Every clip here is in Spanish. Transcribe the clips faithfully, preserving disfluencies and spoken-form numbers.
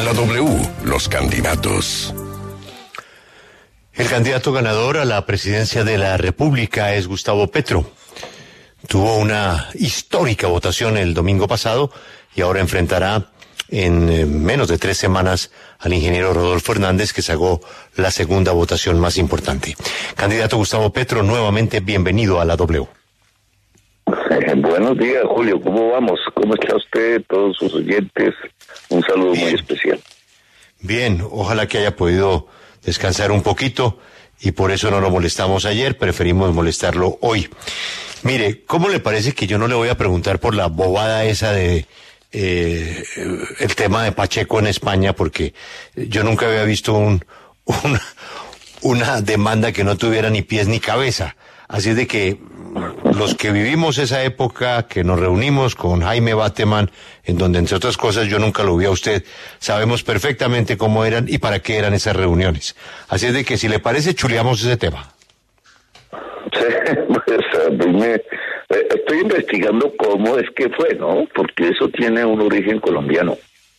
En la W, los candidatos. El candidato ganador a la presidencia de la República es Gustavo Petro. Tuvo una histórica votación el domingo pasado y ahora enfrentará en eh, menos de tres semanas al ingeniero Rodolfo Hernández, que sacó la segunda votación más importante. Candidato Gustavo Petro, nuevamente bienvenido a la W. Eh, buenos días, Julio, ¿cómo vamos? ¿Cómo está usted, todos sus oyentes? Un saludo Bien. muy especial. Bien, ojalá que haya podido descansar un poquito y por eso no lo molestamos ayer, preferimos molestarlo hoy. Mire, ¿cómo le parece que yo no le voy a preguntar por la bobada esa de eh, el tema de Pacheco en España? Porque yo nunca había visto un, un una demanda que no tuviera ni pies ni cabeza. Así es de que los que vivimos esa época, que nos reunimos con Jaime Bateman, en donde entre otras cosas yo nunca lo vi a usted, sabemos perfectamente cómo eran y para qué eran esas reuniones. Así es de que si le parece, chuleamos ese tema. Sí, pues a mí me, eh, estoy investigando cómo es que fue, ¿no? Porque eso tiene un origen colombiano.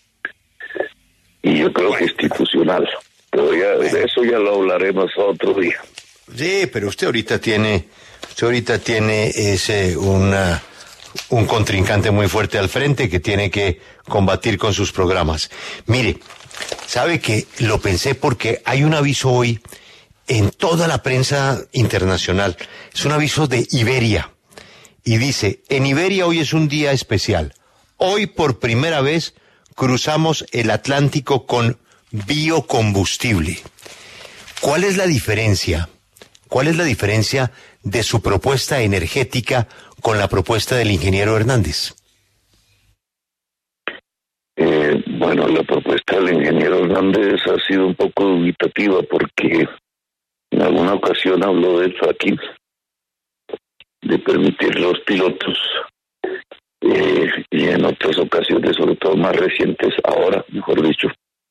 Y yo creo que institucional. Pero ya, de eso ya lo hablaremos otro día. Sí, pero usted ahorita tiene, usted ahorita tiene ese una un contrincante muy fuerte al frente que tiene que combatir con sus programas. Mire, sabe que lo pensé porque hay un aviso hoy en toda la prensa internacional. Es un aviso de Iberia y dice: en Iberia hoy es un día especial. Hoy por primera vez cruzamos el Atlántico con biocombustible. ¿Cuál es la diferencia? ¿Cuál es la diferencia de su propuesta energética con la propuesta del ingeniero Hernández? Eh, bueno, la propuesta del ingeniero Hernández ha sido un poco dubitativa porque en alguna ocasión habló del fracking, de permitir los pilotos, eh, y en otras ocasiones, sobre todo más recientes, ahora, mejor dicho,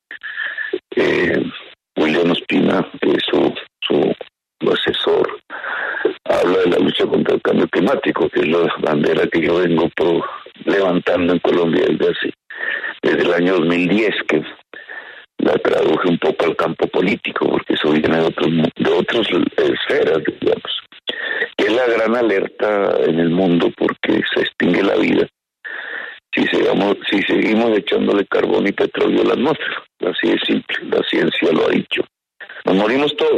eh, William Ospina, que es su, su asesor, habla de la lucha contra el cambio climático, que es la bandera que yo vengo pro, levantando en Colombia desde hace, desde el año dos mil diez, que la traduje un poco al campo político, porque eso viene de otros de otras esferas, digamos, que es la gran alerta en el mundo porque se extingue la vida si seguimos, si seguimos echándole carbón y petróleo a la atmósfera. Así de simple, la ciencia lo ha dicho. Nos morimos todos.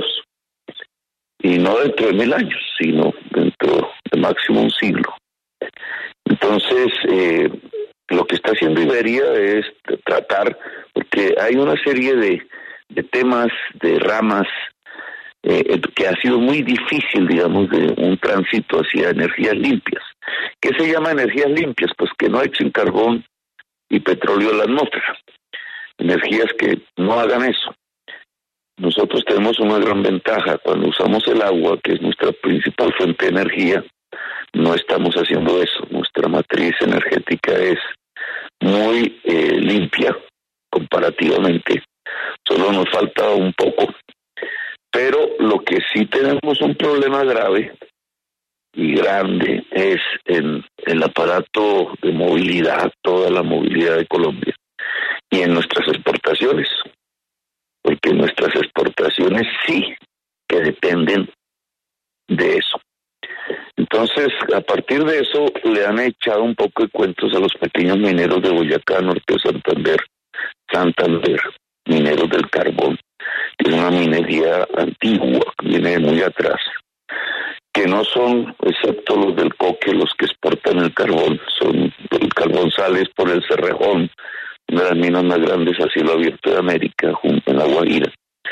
Y no dentro de mil años, sino dentro de máximo un siglo. Entonces, eh, lo que está haciendo Iberia es tratar, porque hay una serie de, de temas, de ramas, eh, que ha sido muy difícil, digamos, de un tránsito hacia energías limpias. ¿Qué se llama energías limpias? Pues que no echen carbón y petróleo a la atmósfera. Energías que no hagan eso. Nosotros tenemos una gran ventaja. Cuando usamos el agua, que es nuestra principal fuente de energía, no estamos haciendo eso. Nuestra matriz energética es muy eh, limpia comparativamente. Solo nos falta un poco. Pero lo que sí tenemos un problema grave y grande es en el aparato de movilidad, toda la movilidad de Colombia, y en nuestras exportaciones. Porque nuestras exportaciones sí que dependen de eso. Entonces, a partir de eso, le han echado un poco de cuentos a los pequeños mineros de Boyacá, Norte de Santander, Santander, mineros del carbón, que es una minería antigua, que viene de muy atrás, que no son, excepto los del coque, los que exportan el carbón, son el carbón sales por el Cerrejón, una de las minas más grandes a cielo abierto de América, junto en La Guajira.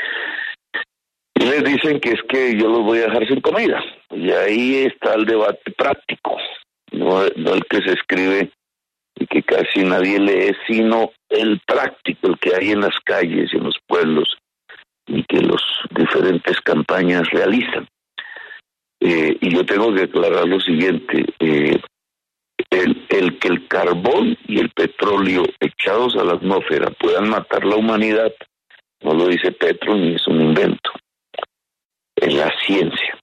Y les dicen que es que yo los voy a dejar sin comida. Y ahí está el debate práctico, no, no el que se escribe y que casi nadie lee, sino el práctico, el que hay en las calles y en los pueblos y que las diferentes campañas realizan. Eh, y yo tengo que aclarar lo siguiente, eh, El, el que el carbón y el petróleo echados a la atmósfera puedan matar la humanidad, no lo dice Petro ni es un invento, es la ciencia.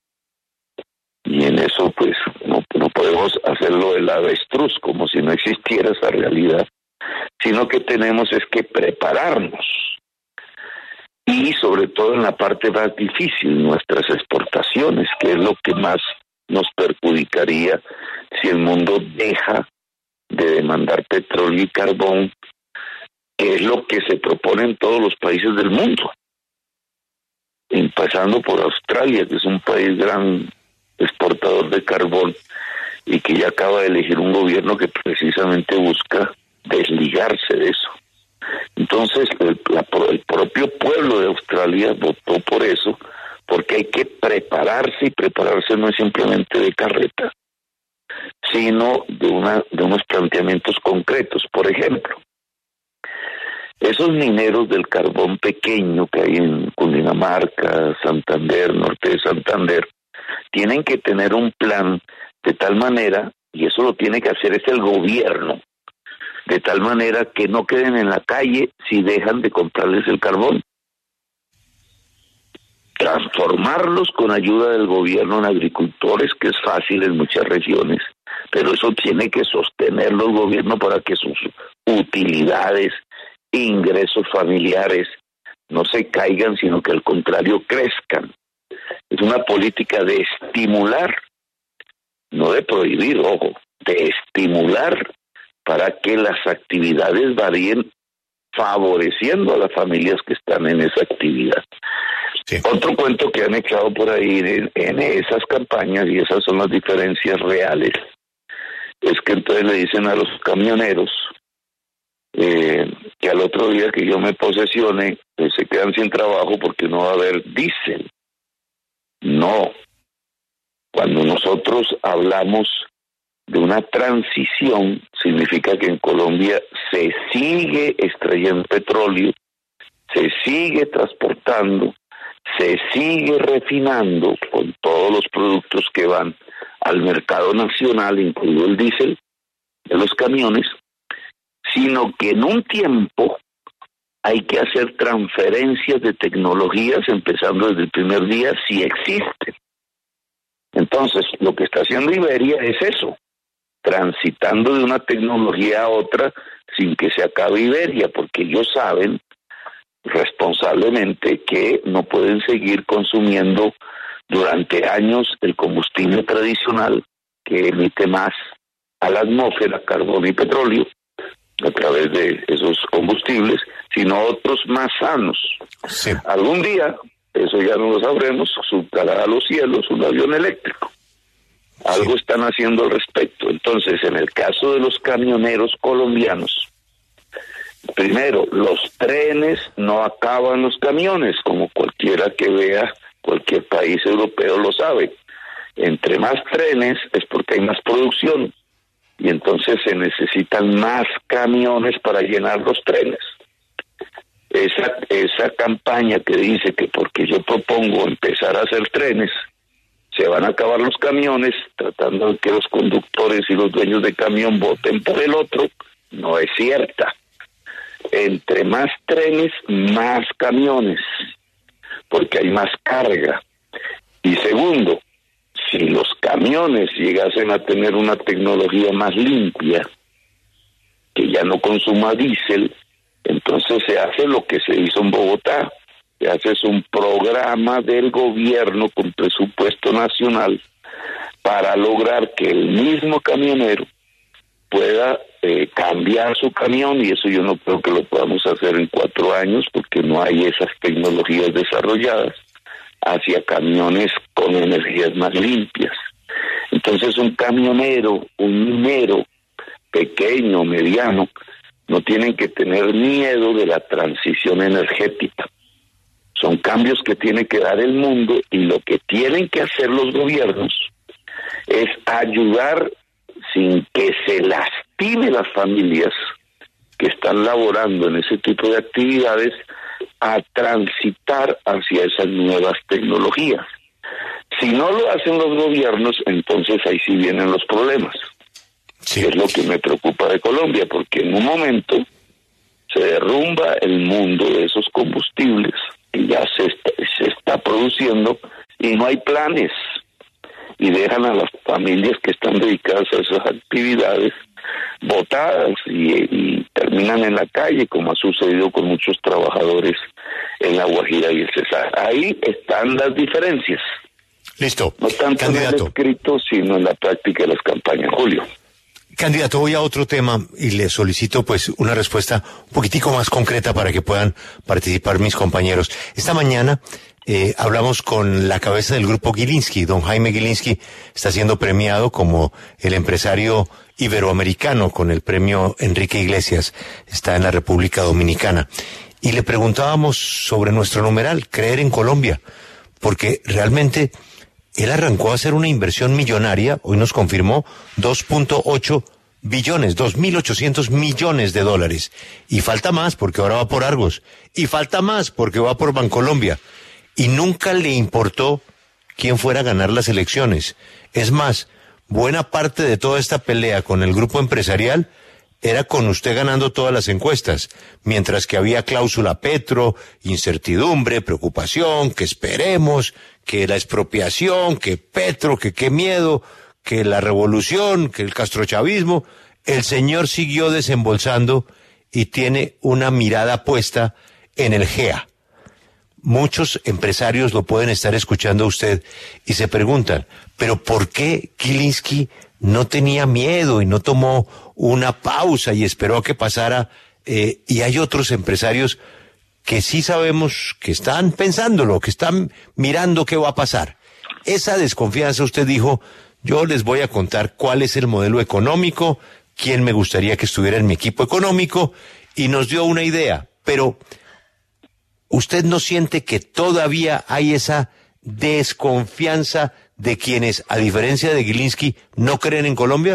Y en eso pues no, no podemos hacerlo del avestruz, como si no existiera esa realidad. sino que tenemos es que prepararnos. Y sobre todo en la parte más difícil, nuestras exportaciones, que es lo que más nos perjudicaría si el mundo deja de demandar petróleo y carbón, que es lo que se propone en todos los países del mundo, empezando por Australia, que es un país gran exportador de carbón y que ya acaba de elegir un gobierno que precisamente busca desligarse de eso. Entonces el, la, el propio pueblo de Australia votó por eso, porque hay que prepararse, y prepararse no es simplemente de carreta, sino de una de unos planteamientos concretos. Por ejemplo, esos mineros del carbón pequeño que hay en Cundinamarca, Santander, norte de Santander, tienen que tener un plan de tal manera, y eso lo tiene que hacer es el gobierno, de tal manera que no queden en la calle si dejan de comprarles el carbón. Transformarlos con ayuda del gobierno en agricultores, que es fácil en muchas regiones, pero eso tiene que sostenerlo el gobierno para que sus utilidades, ingresos familiares no se caigan, sino que al contrario crezcan. Es una política de estimular, no de prohibir, ojo, de estimular para que las actividades varíen, favoreciendo a las familias que están en esa actividad. Sí. Otro cuento que han echado por ahí en, en esas campañas, y esas son las diferencias reales, es que entonces le dicen a los camioneros eh, que al otro día que yo me posesione, pues se quedan sin trabajo porque no va a haber diésel. No. Cuando nosotros hablamos de una transición, significa que en Colombia se sigue extrayendo petróleo, se sigue transportando, se sigue refinando con todos los productos que van al mercado nacional, incluido el diésel de los camiones, sino que en un tiempo hay que hacer transferencias de tecnologías, empezando desde el primer día, si existen. Entonces, lo que está haciendo Iberia es eso, transitando de una tecnología a otra sin que se acabe Iberia, porque ellos saben responsablemente que no pueden seguir consumiendo durante años el combustible tradicional que emite más a la atmósfera, carbón y petróleo, a través de esos combustibles, sino otros más sanos. Sí. Algún día, eso ya no lo sabremos, subirá a los cielos un avión eléctrico. Algo sí están haciendo al respecto. Entonces, en el caso de los camioneros colombianos, primero, los trenes no acaban los camiones, como cualquiera que vea cualquier país europeo lo sabe. Entre más trenes es porque hay más producción, y entonces se necesitan más camiones para llenar los trenes. Esa, esa campaña que dice que porque yo propongo empezar a hacer trenes, se van a acabar los camiones, tratando de que los conductores y los dueños de camión voten por el otro, no es cierta. Entre más trenes, más camiones, porque hay más carga. Y segundo, si los camiones llegasen a tener una tecnología más limpia, que ya no consuma diésel, entonces se hace lo que se hizo en Bogotá. Se hace un programa del gobierno con presupuesto nacional para lograr que el mismo camionero pueda eh, cambiar su camión, y eso yo no creo que lo podamos hacer en cuatro años porque no hay esas tecnologías desarrolladas, hacia camiones con energías más limpias. Entonces un camionero, un minero pequeño, mediano, no tienen que tener miedo de la transición energética. Son cambios que tiene que dar el mundo, y lo que tienen que hacer los gobiernos es ayudar sin que se lastime las familias que están laborando en ese tipo de actividades a transitar hacia esas nuevas tecnologías. Si no lo hacen los gobiernos, entonces ahí sí vienen los problemas. Sí. Es lo que me preocupa de Colombia, porque en un momento se derrumba el mundo de esos combustibles que ya se está, se está produciendo, y no hay planes, y dejan a las familias que están dedicadas a esas actividades botadas y, y terminan en la calle, como ha sucedido con muchos trabajadores en La Guajira y el Cesar. Ahí están las diferencias. Listo. No tanto Candidato. en el escrito, sino en la práctica de las campañas. Julio. Candidato, voy a otro tema y le solicito pues una respuesta un poquitico más concreta para que puedan participar mis compañeros. Esta mañana eh, hablamos con la cabeza del grupo Gilinski. Don Jaime Gilinski está siendo premiado como el empresario iberoamericano con el premio Enrique Iglesias. Está en la República Dominicana. Y le preguntábamos sobre nuestro numeral, creer en Colombia, porque realmente él arrancó a hacer una inversión millonaria, hoy nos confirmó, dos punto ocho billones, dos mil ochocientos millones de dólares. Y falta más porque ahora va por Argos. Y falta más porque va por Bancolombia. Y nunca le importó quién fuera a ganar las elecciones. Es más, buena parte de toda esta pelea con el grupo empresarial era con usted ganando todas las encuestas, mientras que había cláusula Petro, incertidumbre, preocupación, que esperemos, que la expropiación, que Petro, que qué miedo, que la revolución, que el castrochavismo. El señor siguió desembolsando y tiene una mirada puesta en el G E A. Muchos empresarios lo pueden estar escuchando a usted y se preguntan, ¿pero por qué Gilinski no tenía miedo y no tomó una pausa y esperó a que pasara? Eh, y hay otros empresarios que sí sabemos que están pensándolo, que están mirando qué va a pasar. Esa desconfianza, usted dijo, yo les voy a contar cuál es el modelo económico, quién me gustaría que estuviera en mi equipo económico, y nos dio una idea. Pero, ¿usted no siente que todavía hay esa desconfianza de quienes, a diferencia de Gilinski, no creen en Colombia?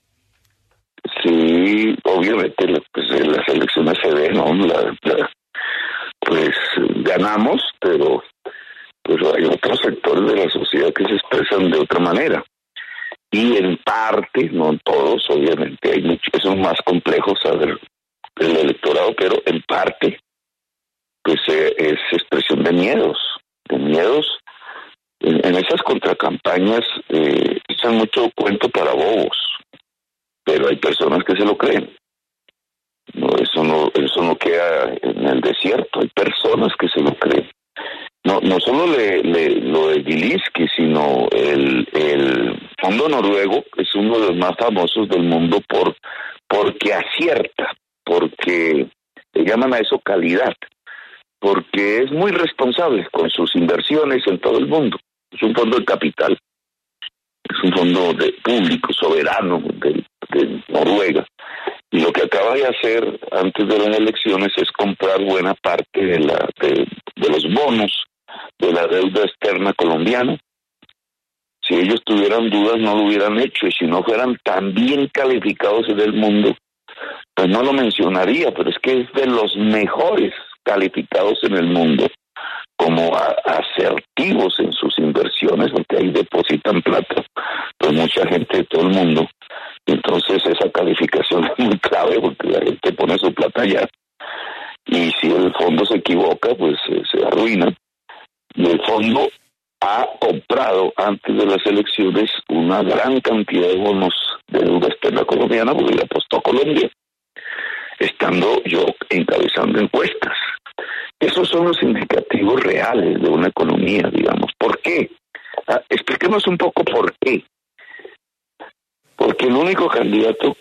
Sí, obviamente, pues en las elecciones se ve, ¿no? La, la, pues ganamos, pero, pero hay otros sectores de la sociedad que se expresan de otra manera. Y en parte, no en todos, obviamente, hay mucho, eso es más complejo saber el electorado, pero en parte, pues eh, es expresión de miedos, de miedos. En, en esas contracampañas eh, echan mucho cuento para bobos, pero hay personas que se lo creen. No, eso no, eso no queda en el desierto, hay personas que se lo creen. No, no solo le, le, lo de Gilinski, sino el, el Fondo Noruego es uno de los más famosos del mundo por porque acierta, porque le llaman a eso calidad, porque es muy responsable con sus inversiones en todo el mundo. Es un fondo de capital, es un fondo de público, soberano de, de Noruega. Y lo que acaba de hacer antes de las elecciones es comprar buena parte de, la, de, de los bonos de la deuda externa colombiana. Si ellos tuvieran dudas no lo hubieran hecho, y si no fueran tan bien calificados en el mundo, pues no lo mencionaría, pero es que es de los mejores calificados en el mundo como a, asertivos en sus inversiones, porque ahí depositan plata pues mucha gente de todo el mundo. Entonces esa calificación es muy clave porque la gente pone su plata allá, y si el fondo se equivoca pues eh, se arruina. Y el fondo ha comprado antes de las elecciones una gran cantidad de bonos de deuda externa colombiana porque le apostó a Colombia, estando yo encabezando encuestas. Esos son los indicativos reales de una economía, digamos. ¿Por qué? Ah, expliquemos un poco por qué. Porque el único candidato,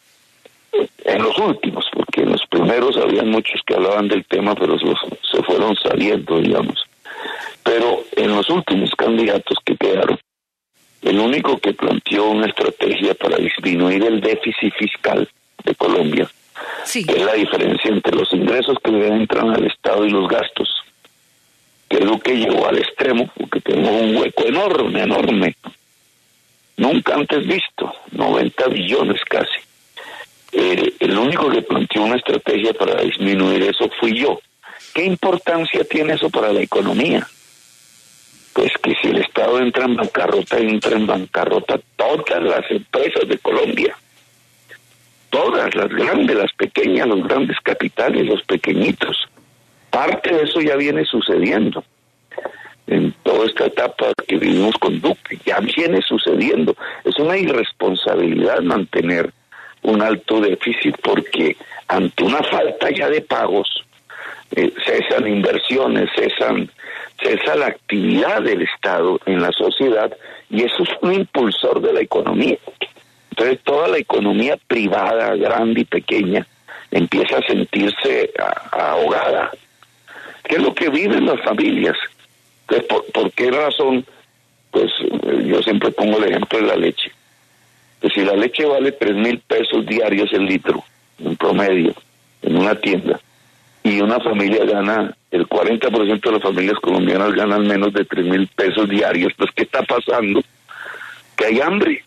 en los últimos, porque en los primeros había muchos que hablaban del tema, pero los, se fueron saliendo, digamos. Pero en los últimos candidatos que quedaron, el único que planteó una estrategia para disminuir el déficit fiscal de Colombia, sí, que es la diferencia entre los ingresos que le entran al Estado y los gastos, que es lo que llegó al extremo, porque tenemos un hueco enorme, enorme, nunca antes visto, noventa billones casi. Eh, el único que planteó una estrategia para disminuir eso fui yo. ¿Qué importancia tiene eso para la economía? Pues que si el Estado entra en bancarrota, entra en bancarrota todas las empresas de Colombia. Todas, las grandes, las pequeñas, los grandes capitales, los pequeñitos. Parte de eso ya viene sucediendo. En toda esta etapa que vivimos con Duque, ya viene sucediendo. Es una irresponsabilidad mantener un alto déficit porque ante una falta ya de pagos, eh, cesan inversiones, cesan, cesa la actividad del Estado en la sociedad, y eso es un impulsor de la economía. Entonces toda la economía privada, grande y pequeña, empieza a sentirse a, ahogada. ¿Qué es lo que viven las familias? Entonces, ¿por, por qué razón? Pues yo siempre pongo el ejemplo de la leche. Pues si la leche vale tres mil pesos diarios el litro, en promedio, en una tienda, y una familia gana, el cuarenta por ciento de las familias colombianas ganan menos de tres mil pesos diarios, pues ¿qué está pasando? Que hay hambre.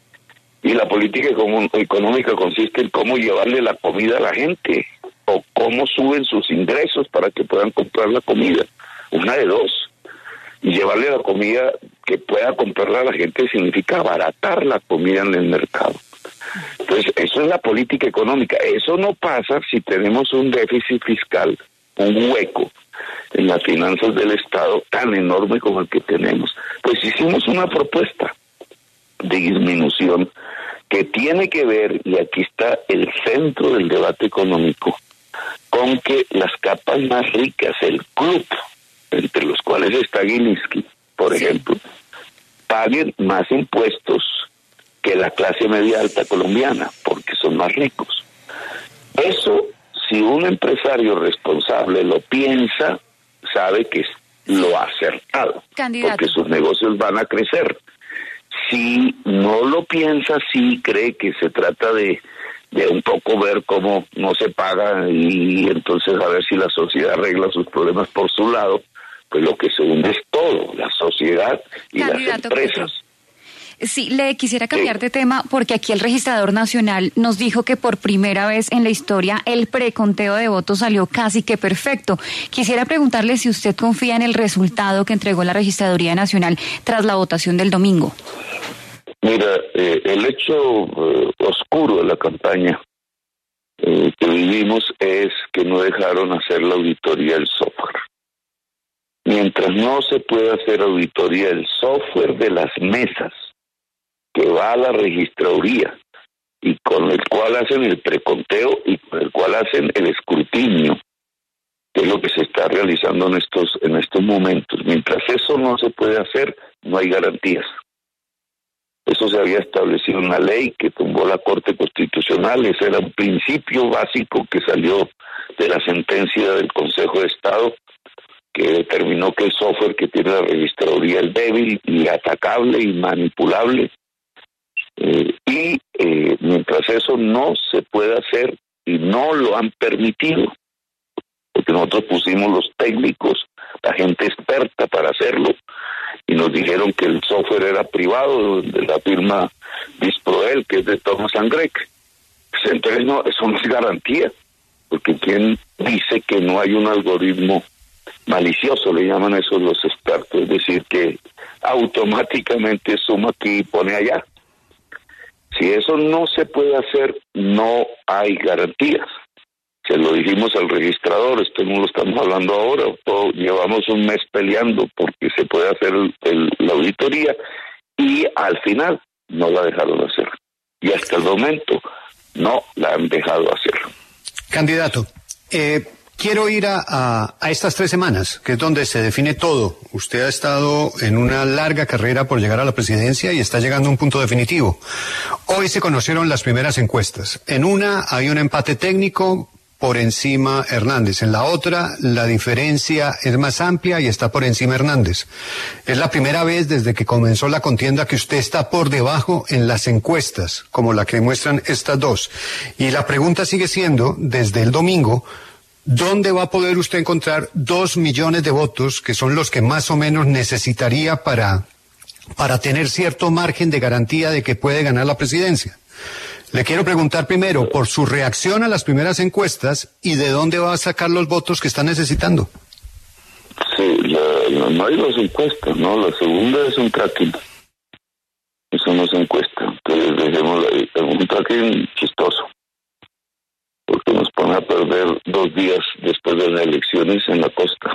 Y la política económica consiste en cómo llevarle la comida a la gente, o cómo suben sus ingresos para que puedan comprar la comida. Una de dos. Y llevarle la comida que pueda comprarla a la gente significa abaratar la comida en el mercado. Entonces, eso es la política económica. Eso no pasa si tenemos un déficit fiscal, un hueco en las finanzas del Estado tan enorme como el que tenemos. Pues hicimos una propuesta de disminución que tiene que ver, y aquí está el centro del debate económico, con que las capas más ricas, el club, entre los cuales está Gilinski, por ejemplo, paguen más impuestos que la clase media alta colombiana, porque son más ricos. Eso, si un empresario responsable lo piensa, sabe que es lo acertado, Candidato. Porque sus negocios van a crecer. Si no lo piensa, sí cree que se trata de de un poco ver cómo no se paga y entonces a ver si la sociedad arregla sus problemas por su lado, pues lo que se hunde es todo, la sociedad y Candidato las empresas. Petro. Sí, le quisiera cambiar de tema porque aquí el registrador nacional nos dijo que por primera vez en la historia el preconteo de votos salió casi que perfecto. Quisiera preguntarle si usted confía en el resultado que entregó la Registraduría Nacional tras la votación del domingo. Mira, eh, el hecho eh, oscuro de la campaña eh, que vivimos es que no dejaron hacer la auditoría del software. Mientras no se pueda hacer auditoría del software de las mesas que va a la registraduría y con el cual hacen el preconteo y con el cual hacen el escrutinio, que es lo que se está realizando en estos, en estos momentos. Mientras eso no se puede hacer, no hay garantías. Eso se había establecido en una ley que tumbó la Corte Constitucional. Ese era un principio básico que salió de la sentencia del Consejo de Estado, que determinó que el software que tiene la registraduría es débil y atacable y manipulable. Eh, y eh, mientras eso no se puede hacer y no lo han permitido, porque nosotros pusimos los técnicos, la gente experta para hacerlo, y nos dijeron que el software era privado de la firma Disproel, que es de Thomas and Gregg. Pues entonces no, eso no es garantía, porque ¿quién dice que no hay un algoritmo malicioso? Le llaman eso los expertos, es decir, que automáticamente suma aquí y pone allá. Si eso no se puede hacer, no hay garantías. Se lo dijimos al registrador, esto no lo estamos hablando ahora, todo, llevamos un mes peleando porque se puede hacer el, el, la auditoría y al final no la dejaron hacer. Y hasta el momento no la han dejado hacer. Candidato, eh, quiero ir a, a, a estas tres semanas, que es donde se define todo. Usted ha estado en una larga carrera por llegar a la presidencia y está llegando a un punto definitivo. Hoy se conocieron las primeras encuestas. En una hay un empate técnico por encima Hernández. En la otra, la diferencia es más amplia y está por encima Hernández. Es la primera vez desde que comenzó la contienda que usted está por debajo en las encuestas, como la que muestran estas dos. Y la pregunta sigue siendo, desde el domingo, ¿dónde va a poder usted encontrar dos millones de votos, que son los que más o menos necesitaría para, para tener cierto margen de garantía de que puede ganar la presidencia? Le quiero preguntar primero por su reacción a las primeras encuestas y de dónde va a sacar los votos que está necesitando. Sí, la, la, no hay dos encuestas, ¿no? La segunda es un tracking. Eso no es encuesta. Entonces dejemos un tracking chistoso, porque nos pone a perder dos días después de las elecciones en la costa.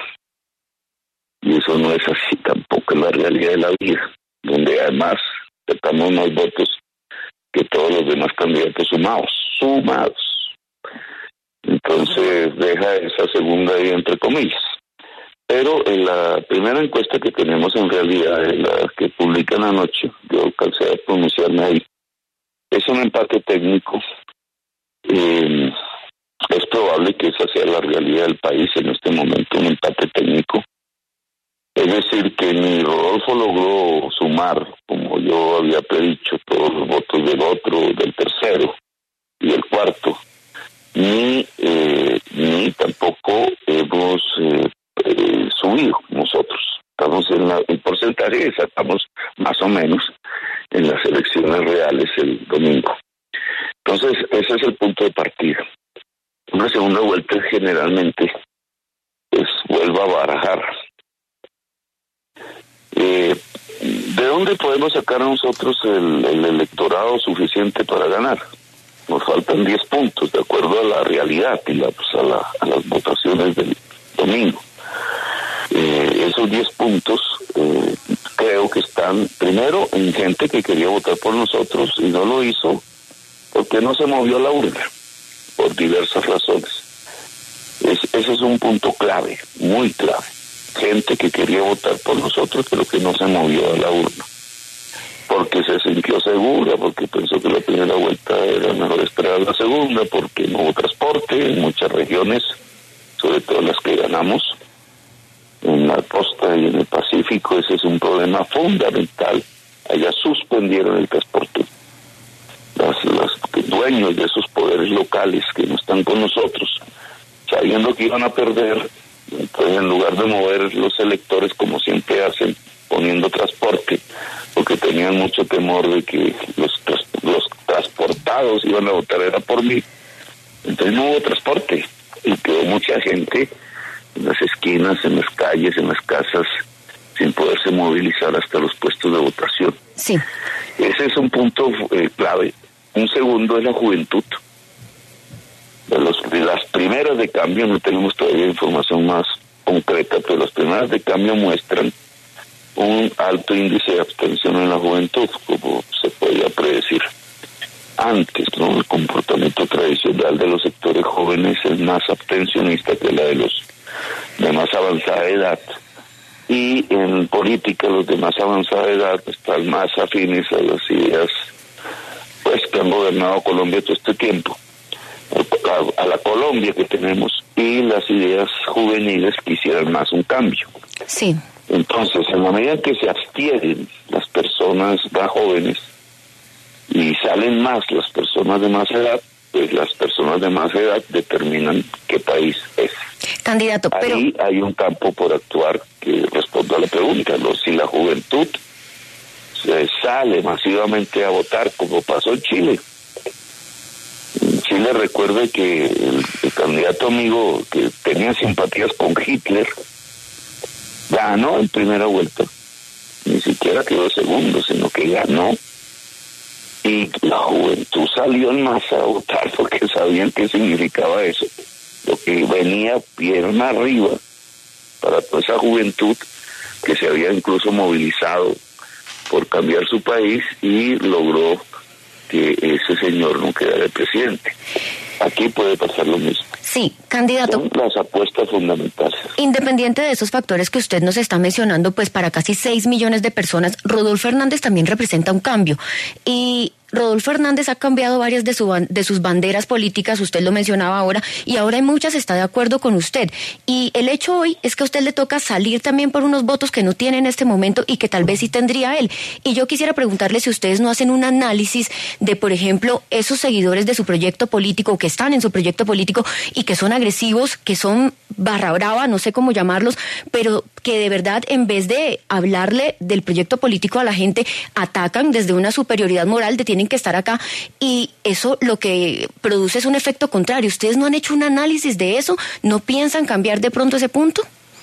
Y eso no es así tampoco en la realidad de la vida, donde además sacamos más votos que todos los demás candidatos sumados, sumados. Entonces deja esa segunda ahí entre comillas. Pero en la primera encuesta que tenemos en realidad, en la que publican anoche, yo alcancé a pronunciarme ahí, es un empate técnico. Eh, es probable que esa sea la realidad del país en este momento, un empate técnico. Es decir, que ni Rodolfo logró sumar, como yo había predicho, todos los votos del otro, del tercero y del cuarto, ni, eh, ni tampoco hemos eh, eh, subido nosotros. Estamos en la, el porcentaje, estamos más o menos en las elecciones reales el domingo. Entonces, ese es el punto de partida. Una segunda vuelta generalmente pues vuelva a barajar. Eh, ¿De dónde podemos sacar nosotros el, el electorado suficiente para ganar? Nos faltan diez puntos, de acuerdo a la realidad y la, pues a, la, a las votaciones del domingo. Eh, esos diez puntos eh, creo que están primero en gente que quería votar por nosotros y no lo hizo porque no se movió a la urna, por diversas razones. Es, ese es un punto clave, muy clave. Gente que quería votar por nosotros, pero que no se movió a la urna. Porque se sintió segura, porque pensó que la primera vuelta era mejor esperar la segunda, porque no hubo transporte en muchas regiones, sobre todo las que ganamos, en la costa y en el Pacífico. Ese es un problema fundamental. Allá suspendieron el transporte. Las, los dueños de esos poderes locales que no están con nosotros, sabiendo que iban a perder, entonces en lugar de mover los electores como siempre hacen, poniendo transporte, porque tenían mucho temor de que los, los transportados iban a votar era por mí, entonces no hubo transporte y quedó mucha gente en las esquinas, en las calles, en las casas, sin poderse movilizar hasta los puestos de votación. Sí. Ese es un punto eh, clave. Un segundo es la juventud. De, los, de las primeras de cambio, no tenemos todavía información más concreta, pero las primeras de cambio muestran un alto índice de abstención en la juventud, como se podía predecir antes, ¿no? El comportamiento tradicional de los sectores jóvenes es más abstencionista que la de los de más avanzada edad, y en política los de más avanzada edad están más afines a las ideas pues que han gobernado Colombia todo este tiempo, a, a la Colombia que tenemos, y las ideas juveniles quisieran más un cambio. Sí. Entonces, en la medida que se abstienen las personas más jóvenes y salen más las personas de más edad, pues las personas de más edad determinan qué país es. Candidato, pero... Ahí hay un campo por actuar que responde a la pregunta, ¿no? Si la juventud se sale masivamente a votar, como pasó en Chile. En Chile recuerde que el, el candidato amigo que tenía simpatías con Hitler ganó en primera vuelta, ni siquiera quedó segundo, sino que ganó, y la juventud salió en masa a votar porque sabían qué significaba eso, lo que venía pierna arriba para toda esa juventud que se había incluso movilizado por cambiar su país y logró que ese señor no quedara de presidente. Aquí puede pasar lo mismo. Sí, candidato. Son las apuestas fundamentales. Independiente de esos factores que usted nos está mencionando, pues para casi seis millones de personas, Rodolfo Hernández también representa un cambio. Y Rodolfo Hernández ha cambiado varias de, su, de sus banderas políticas, usted lo mencionaba ahora, y ahora hay muchas está de acuerdo con usted. Y el hecho hoy es que a usted le toca salir también por unos votos que no tiene en este momento y que tal vez sí tendría él. Y yo quisiera preguntarle si ustedes no hacen un análisis de, por ejemplo, esos seguidores de su proyecto político, que están en su proyecto político y que son agresivos, que son barra brava, no sé cómo llamarlos, pero que de verdad en vez de hablarle del proyecto político a la gente, atacan desde una superioridad moral de tienen que estar acá, y eso lo que produce es un efecto contrario. ¿Ustedes no han hecho un análisis de eso? ¿No piensan cambiar de pronto ese punto?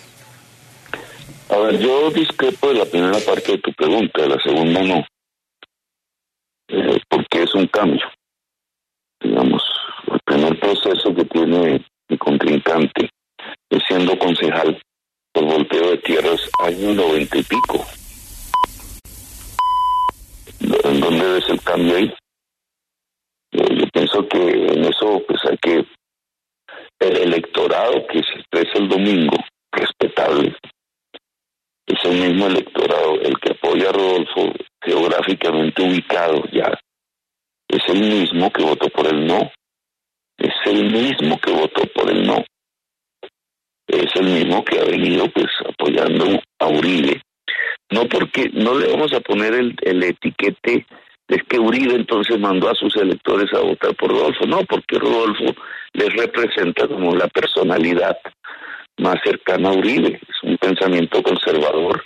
A ver, yo discrepo de la primera parte de tu pregunta, de la segunda no, eh, porque es un cambio. Digamos, el primer proceso que tiene mi contrincante es siendo concejal por volteo de tierras, año noventa y pico. ¿En dónde ves el cambio ahí? Eh, yo pienso que en eso pues hay que, el electorado que se expresa el domingo, respetable, es el mismo electorado, el que apoya a Rodolfo, geográficamente ubicado ya, es el mismo que votó por el no, es el mismo que votó por el no, es el mismo que ha venido pues apoyando a Uribe. No porque no le vamos a poner el, el etiquete de que Uribe entonces mandó a sus electores a votar por Rodolfo, no, porque Rodolfo les representa como la personalidad más cercana a Uribe, es un pensamiento conservador,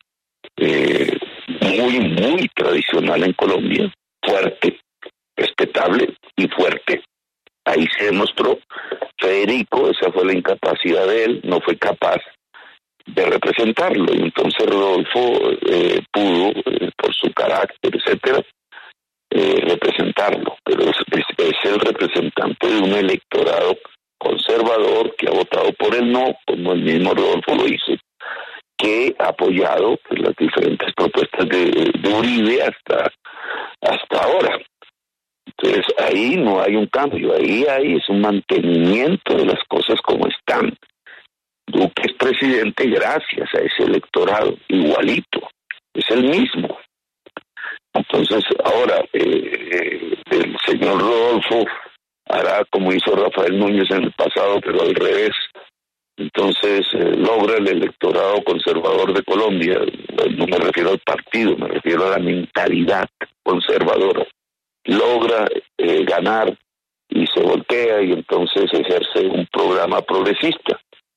eh, muy, muy tradicional en Colombia, fuerte, respetable y fuerte. Ahí se demostró. Federico, esa fue la incapacidad de él, no fue capaz de representarlo, y entonces Rodolfo eh, pudo, eh, por su carácter, etcétera, eh, representarlo, pero es, es, es el representante de un electorado conservador que ha votado por el no, como el mismo Rodolfo lo hizo, que ha apoyado pues, las diferentes propuestas de, de Uribe hasta, hasta ahora. Entonces ahí no hay un cambio, ahí hay es un mantenimiento de las cosas como están. Duque es presidente gracias a ese electorado, igualito, es el mismo. Entonces ahora eh, el señor Rodolfo hará como hizo Rafael Núñez en el pasado, pero al revés. Entonces eh, logra el electorado conservador de Colombia, no me refiero al partido, me refiero a la mentalidad conservadora. Logra eh, ganar y se voltea y entonces ejerce un programa progresista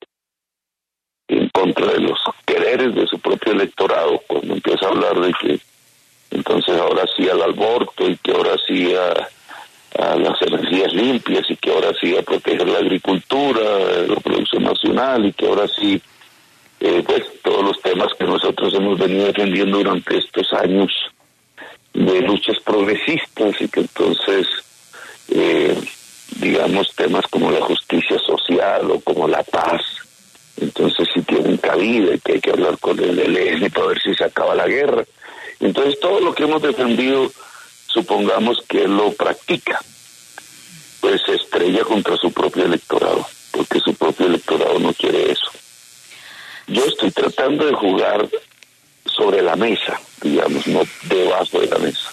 en contra de los quereres de su propio electorado, cuando empieza a hablar de que entonces ahora sí al aborto y que ahora sí a, a las energías limpias y que ahora sí a proteger la agricultura, la producción nacional y que ahora sí eh, pues todos los temas que nosotros hemos venido defendiendo durante estos años de luchas progresistas y que entonces eh, digamos temas como la justicia social o como la paz entonces sí tienen cabida y que hay que hablar con el E L N para ver si se acaba la guerra. Entonces todo lo que hemos defendido, supongamos que él lo practica, pues se estrella contra su propio electorado, porque su propio electorado no quiere eso. Yo estoy tratando de jugar sobre la mesa, digamos, no debajo de la mesa.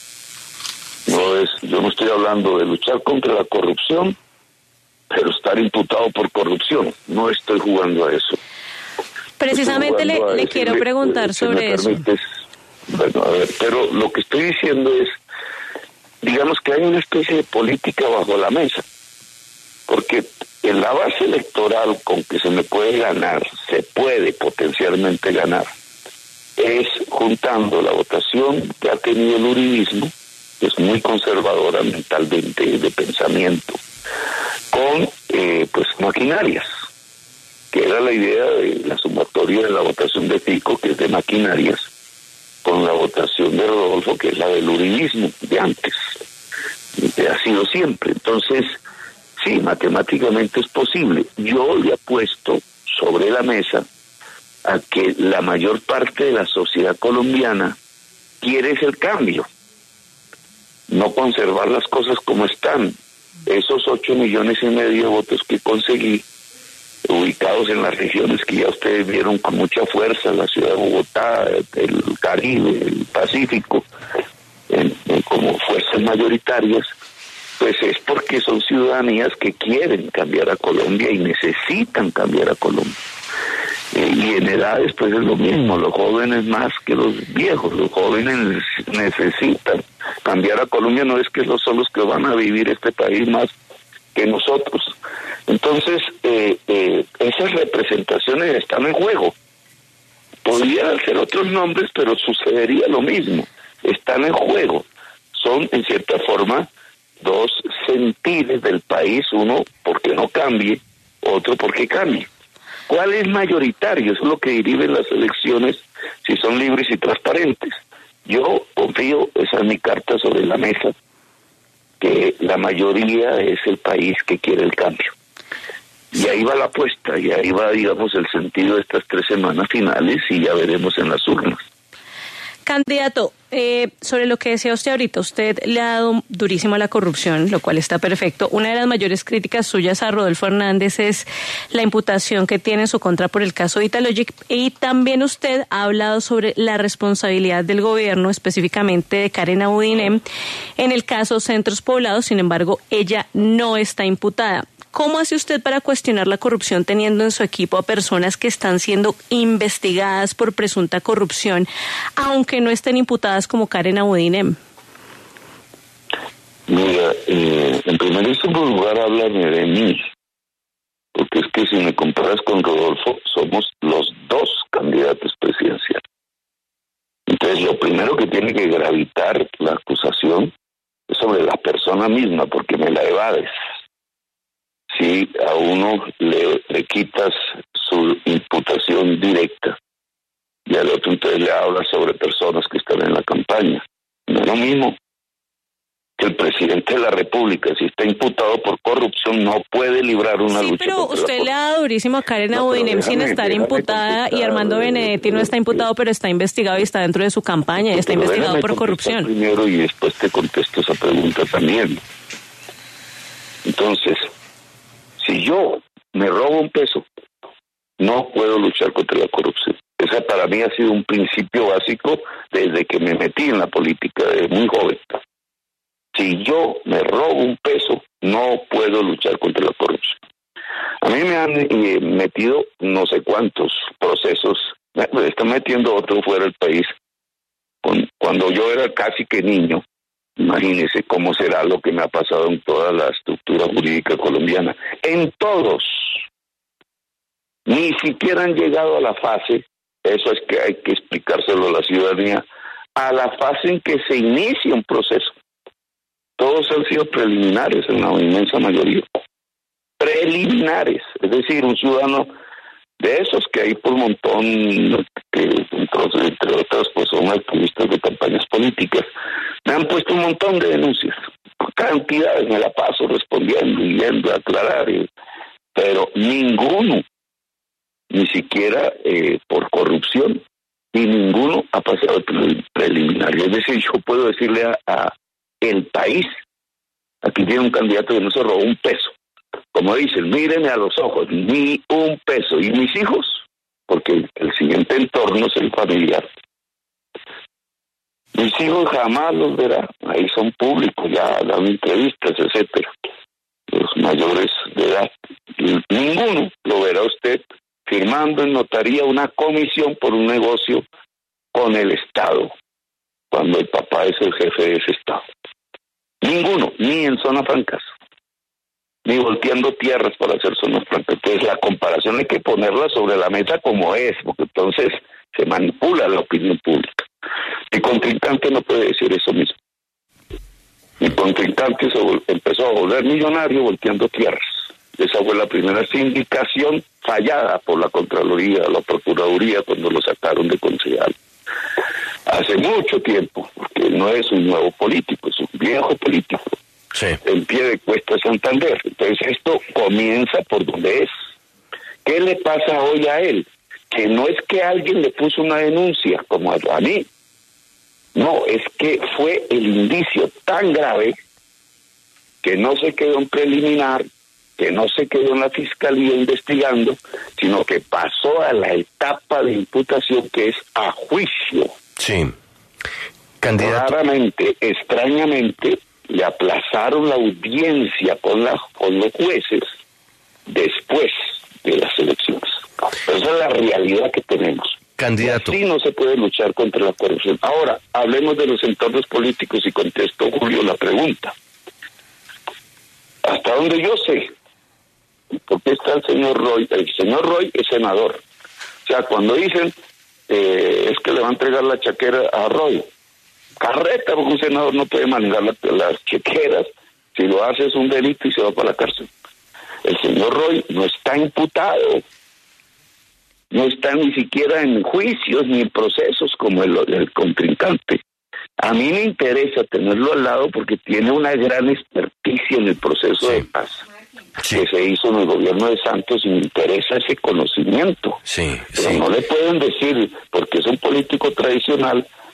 No es, yo no estoy hablando de luchar contra la corrupción, pero estar imputado por corrupción. No estoy jugando a eso. Precisamente le, le quiero preguntar eh, sobre eso. Bueno, a ver, pero lo que estoy diciendo es, digamos que hay una especie de política bajo la mesa, porque en la base electoral con que se me puede ganar, se puede potencialmente ganar, es juntando la votación que ha tenido el uribismo, que es muy conservadora mentalmente de pensamiento, con eh, pues maquinarias, que era la idea de la sumatoria de la votación de Fico, que es de maquinarias, con la votación de Rodolfo, que es la del uribismo de antes, que ha sido siempre. Entonces, sí, matemáticamente es posible. Yo le apuesto sobre la mesa a que la mayor parte de la sociedad colombiana quiere ese cambio, no conservar las cosas como están. Esos ocho millones y medio de votos que conseguí, ubicados en las regiones que ya ustedes vieron con mucha fuerza, la ciudad de Bogotá, el Caribe, el Pacífico, en, en, como fuerzas mayoritarias, pues es porque son ciudadanías que quieren cambiar a Colombia y necesitan cambiar a Colombia. Eh, y en edades pues es lo mismo, los jóvenes más que los viejos, los jóvenes necesitan cambiar a Colombia, no es que los son los que van a vivir este país más que nosotros. Entonces, eh, eh, esas representaciones están en juego. Podrían ser otros nombres, pero sucedería lo mismo. Están en juego. Son, en cierta forma, dos sentires del país, uno porque no cambie, otro porque cambie. ¿Cuál es mayoritario? Eso es lo que dirigen las elecciones, si son libres y transparentes. Yo confío, esa es mi carta sobre la mesa, que la mayoría es el país que quiere el cambio. Y ahí va la apuesta, y ahí va, digamos, el sentido de estas tres semanas finales, y ya veremos en las urnas. Candidato, eh, sobre lo que decía usted ahorita, usted le ha dado durísimo a la corrupción, lo cual está perfecto. Una de las mayores críticas suyas a Rodolfo Hernández es la imputación que tiene en su contra por el caso de Italogic, y también usted ha hablado sobre la responsabilidad del gobierno, específicamente de Karen Abudinem, en el caso Centros Poblados. Sin embargo, ella no está imputada. ¿Cómo hace usted para cuestionar la corrupción teniendo en su equipo a personas que están siendo investigadas por presunta corrupción, aunque no estén imputadas como Karen Abudinem? Mira, eh, en primerísimo lugar, háblame de mí, porque es que si me comparas con Rodolfo, somos los dos candidatos presidenciales. Entonces, lo primero que tiene que gravitar la acusación es sobre la persona misma, porque me la evades. Si a uno le, le quitas su imputación directa y al otro entonces le hablas sobre personas que están en la campaña, no es lo mismo. Que el presidente de la República, si está imputado por corrupción, no puede librar una sí, lucha. Pero usted le ha dado durísimo a Karen no, Abudinem sin estar imputada, y Armando Benedetti no está imputado, pero está investigado y está dentro de su campaña y está pero investigado por corrupción. Primero y después te contesto esa pregunta también. Entonces, si yo me robo un peso, no puedo luchar contra la corrupción. Esa para mí ha sido un principio básico desde que me metí en la política de muy joven. Si yo me robo un peso, no puedo luchar contra la corrupción. A mí me han eh, metido no sé cuántos procesos, me están metiendo otro fuera del país. Con, cuando yo era casi que niño, imagínese cómo será lo que me ha pasado en toda la estructura jurídica colombiana. En todos. Ni siquiera han llegado a la fase, eso es que hay que explicárselo a la ciudadanía, a la fase en que se inicia un proceso. Todos han sido preliminares en la inmensa mayoría. Preliminares. Es decir, un ciudadano de esos que hay por un montón, que entonces, entre otras, pues son activistas de campañas políticas, me han puesto un montón de denuncias, cantidades, me la paso respondiendo y yendo a aclarar, y, pero ninguno, ni siquiera eh, por corrupción, y ninguno ha pasado el preliminario. Es decir, yo puedo decirle a, a el país, aquí tiene un candidato que no se robó un peso. Como dicen, mírenme a los ojos, ni un peso. ¿Y mis hijos? Porque el, el siguiente entorno es el familiar. Mis hijos jamás los verá, ahí son públicos, ya dan entrevistas, etcétera. Los mayores de edad. Y ninguno lo verá usted firmando en notaría una comisión por un negocio con el Estado, cuando el papá es el jefe de ese Estado. Ninguno, ni en zonas francas, ni volteando tierras para hacer zonas francas. Entonces la comparación hay que ponerla sobre la mesa como es, porque entonces se manipula la opinión pública. Mi contrincante no puede decir eso mismo. Mi contrincante se vol- empezó a volver millonario volteando tierras. Esa fue la primera sindicación fallada por la Contraloría, la Procuraduría, cuando lo sacaron de concejal. Hace mucho tiempo, porque no es un nuevo político, es un viejo político. Sí. En pie de cuesta Santander. Entonces esto comienza por donde es. ¿Qué le pasa hoy a él? Que no es que alguien le puso una denuncia, como a, a mí. No, es que fue el indicio tan grave que no se quedó en preliminar, que no se quedó en la fiscalía investigando, sino que pasó a la etapa de imputación, que es a juicio. Sí. Candidato. Claramente, extrañamente, le aplazaron la audiencia con, la, con los jueces después de las elecciones. Esa es la realidad que tenemos. Candidato. Así no se puede luchar contra la corrupción. Ahora, hablemos de los entornos políticos y contesto, Julio, la pregunta. Hasta donde yo sé, porque está el señor Roy, el señor Roy es senador. O sea, cuando dicen eh, es que le va a entregar la chaquera a Roy, carreta, porque un senador no puede manejar la, las chequeras. Si lo hace es un delito y se va para la cárcel. El señor Roy no está imputado, no está ni siquiera en juicios ni en procesos como el, el contrincante. A mí me interesa tenerlo al lado porque tiene una gran experticia en el proceso sí. de paz sí. que se hizo en el gobierno de Santos, y me interesa ese conocimiento. Sí, Pero sí. no le pueden decir, porque es un político tradicional,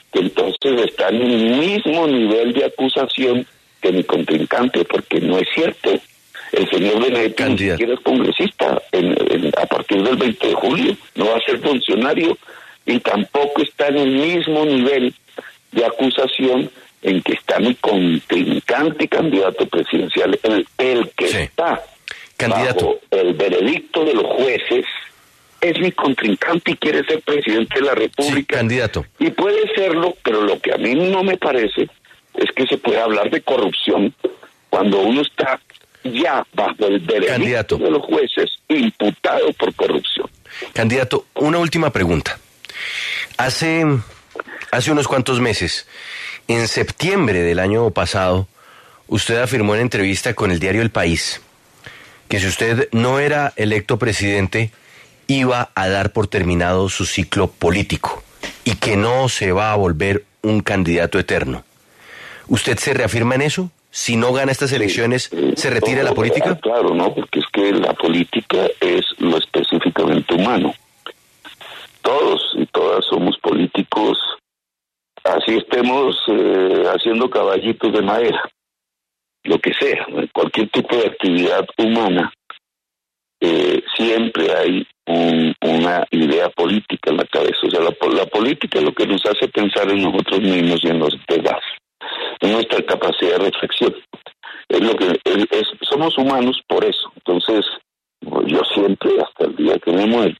que entonces está en el mismo nivel de acusación que mi contrincante, porque no es cierto. El señor Benedetti ni siquiera es congresista en, en, a partir del veinte de julio, no va a ser funcionario, y tampoco está en el mismo nivel de acusación en que está mi contrincante candidato presidencial, el, el que sí. está candidato bajo el veredicto de los jueces, es mi contrincante y quiere ser presidente de la República. Sí, candidato. Y puede serlo, pero lo que a mí no me parece es que se puede hablar de corrupción cuando uno está ya bajo el veredicto candidato. de los jueces imputado por corrupción. Candidato, una última pregunta. Hace, hace unos cuantos meses, en septiembre del año pasado, usted afirmó en entrevista con el diario El País que si usted no era electo presidente, iba a dar por terminado su ciclo político y que no se va a volver un candidato eterno. ¿Usted se reafirma en eso? Si no gana estas elecciones, ¿se retira de la política? Claro, no, porque es que la política es lo específicamente humano. Todos y todas somos políticos, así estemos eh, haciendo caballitos de madera, lo que sea, cualquier tipo de actividad humana, eh, siempre hay un, una idea política en la cabeza. O sea, la, la política es lo que nos hace pensar en nosotros mismos y en los demás, en nuestra capacidad de reflexión. Es lo que es, es, somos humanos por eso. Entonces, yo siempre, hasta el día que me muera,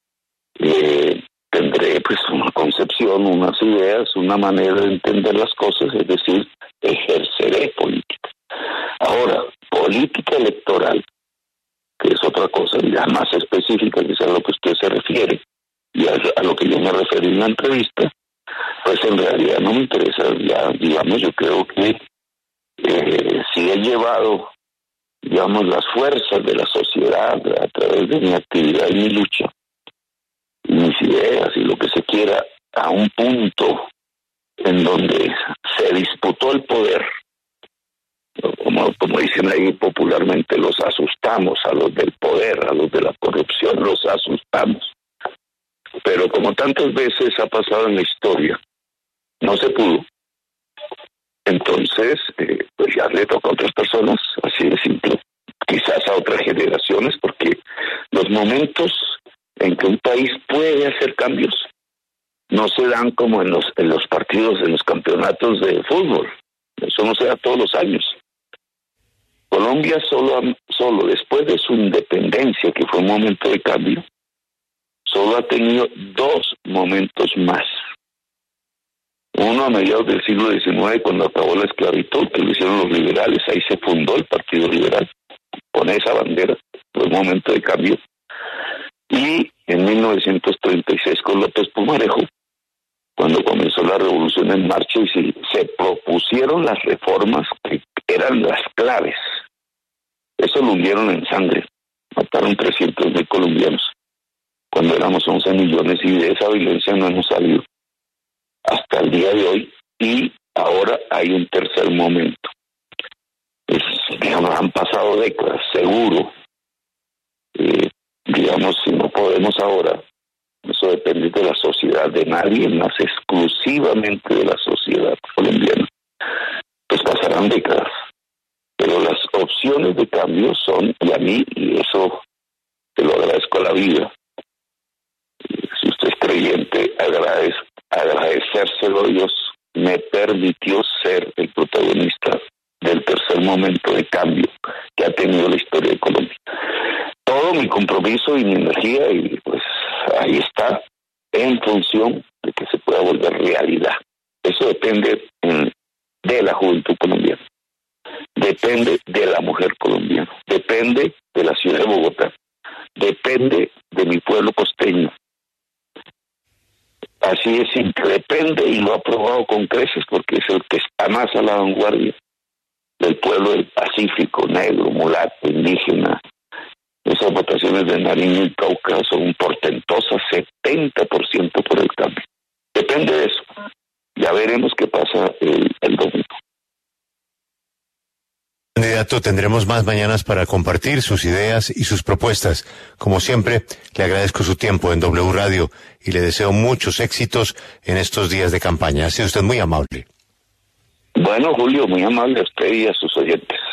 eh, tendré pues una concepción, unas ideas, una manera de entender las cosas, es decir, ejerceré política. Ahora, política electoral, que es otra cosa ya más específica, que es a lo que usted se refiere, y a, a lo que yo me referí en la entrevista, pues en realidad no me interesa. Ya, digamos, yo creo que eh, si he llevado, digamos, las fuerzas de la sociedad a través de mi actividad y mi lucha, y mis ideas y lo que se quiera, a un punto en donde se disputó el poder, como, como dicen ahí popularmente, los asustamos a los del poder, a los de la corrupción, los asustamos. Pero como tantas veces ha pasado en la historia, no se pudo. Entonces, eh, pues ya le toca a otras personas, así de simple. Quizás a otras generaciones, porque los momentos en que un país puede hacer cambios no se dan como en los, en los partidos, en los campeonatos de fútbol. Eso no se da todos los años. Colombia solo, solo después de su independencia, que fue un momento de cambio, solo ha tenido dos momentos más. Uno a mediados del siglo diecinueve, cuando acabó la esclavitud, que lo hicieron los liberales, ahí se fundó el Partido Liberal, con esa bandera, fue un momento de cambio. Y en mil novecientos treinta y seis con López Pumarejo, cuando comenzó la revolución en marcha y se, se propusieron las reformas que eran las claves. Eso lo hundieron en sangre, mataron trescientos mil colombianos, cuando éramos once millones, y de esa violencia no hemos salido hasta el día de hoy, y ahora hay un tercer momento. Pues, digamos, han pasado décadas, seguro. Eh, digamos, si no podemos ahora, eso depende de la sociedad, de nadie más, exclusivamente de la sociedad colombiana. Pues pasarán décadas. Pero las opciones de cambio son, y a mí, y eso te lo agradezco a la vida, si usted es creyente, agradez, agradecérselo a Dios, me permitió ser el protagonista del tercer momento de cambio que ha tenido la historia de Colombia. Todo mi compromiso y mi energía, y pues ahí está, en función de que se pueda volver realidad. Eso depende mm, de la juventud colombiana, depende de la mujer colombiana, depende de la ciudad de Bogotá, depende de mi pueblo costeño. Así es simple, depende, y lo ha probado con creces, porque es el que está más a la vanguardia del pueblo del Pacífico, negro, mulato, indígena. Esas votaciones de Nariño y Cauca son portentosas, setenta por ciento por el cambio. Depende de eso. Ya veremos qué pasa el, el domingo. candidato, tendremos más mañanas para compartir sus ideas y sus propuestas. Como siempre, le agradezco su tiempo en W Radio y le deseo muchos éxitos en estos días de campaña. Ha sido usted muy amable. Bueno, Julio, muy amable a usted y a sus oyentes.